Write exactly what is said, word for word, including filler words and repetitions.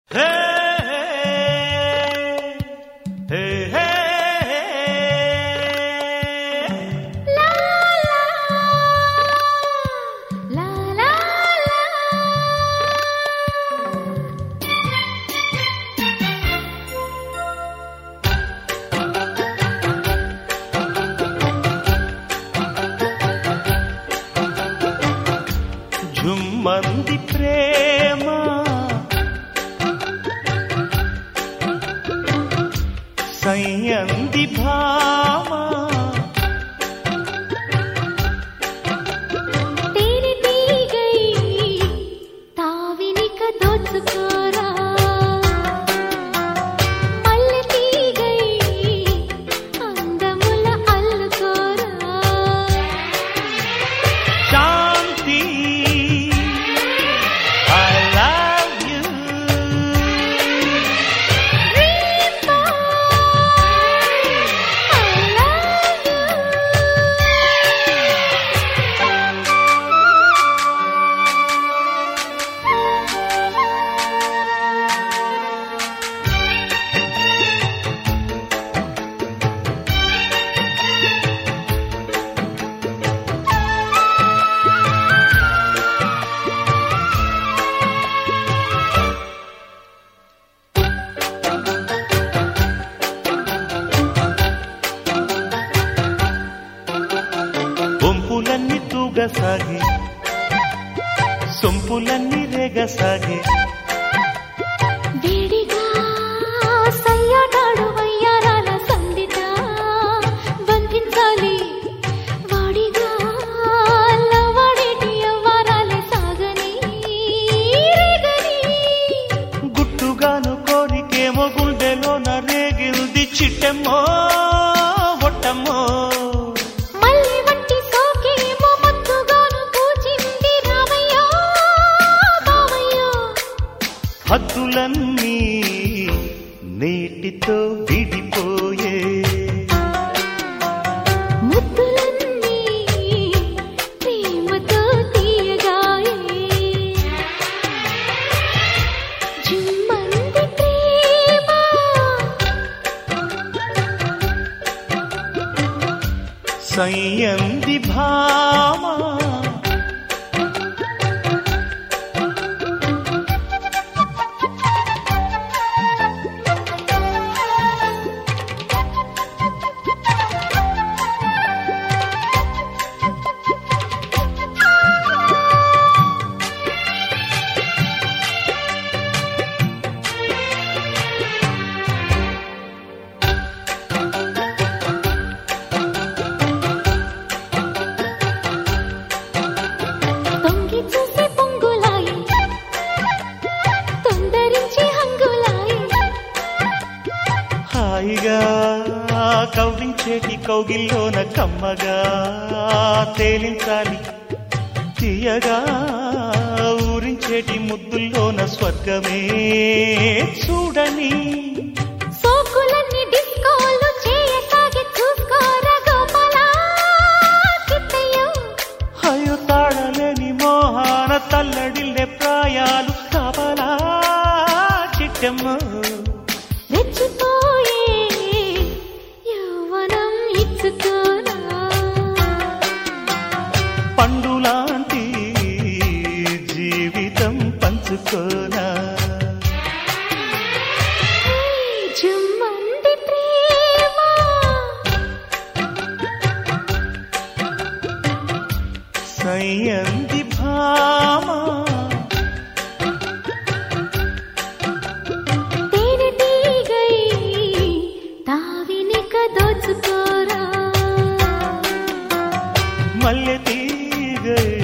జుమ్మంది ప్రేమ సయ్యంది భామ तेरी दी गई ताविनिक दोचकोरा मल्ले दी गई अंदमुल अल्लकोरा శాంతి I love you Reema I love you బొంపులన్నీ తూగసాగే సొంపులన్నీ రేగసాగే వేడిగా సయ్యాటాడు వయ్యారాల సందిట బంధించాలి వాడిగా లవాడేటి అవ్వారాలే సాగని రేగని గుట్టుగాను కోరికేమో గుండెలోన రేగిల్ది చిట్టెమ్మో ఒట్టమ్మో మళ్ళీ వట్టి సోకేమో మత్తుగాను కూచింది రామయ్యో బావయ్యో హద్దులన్నీ నీటితో విడిపోయే ముద్దులన్నీ ప్రేమతో తీయగాయే జుమ్మంది ప్రేమ సయ్యంది భామ తొంగి చూసి పొంగులాయి తొందరించి హంగులాయి హాయిగా కౌలించేటి కౌగిల్లోన కమ్మగా తేలించాలి తీయగా ఊరించేటి ముద్దుల్లోన స్వర్గమే చూడని సోకులన్నీ డిస్కోలు చేయసాగి చూసుకోరా గోపాలా కిట్టయ్యో అయ్యో తాళలేని మోహాన తల్లడిల్లే ప్రాయాలు కావలా చిట్టమ్మ రెచ్చిపోయే యవ్వనం ఇచ్చుకోనా పండులాంటి జీవితం పంచుకోనా జుమ్మంది ప్రేమ సయ్యంది భామ तेरी दी गई ताविनिक दोचकोरा మల్లె తీగ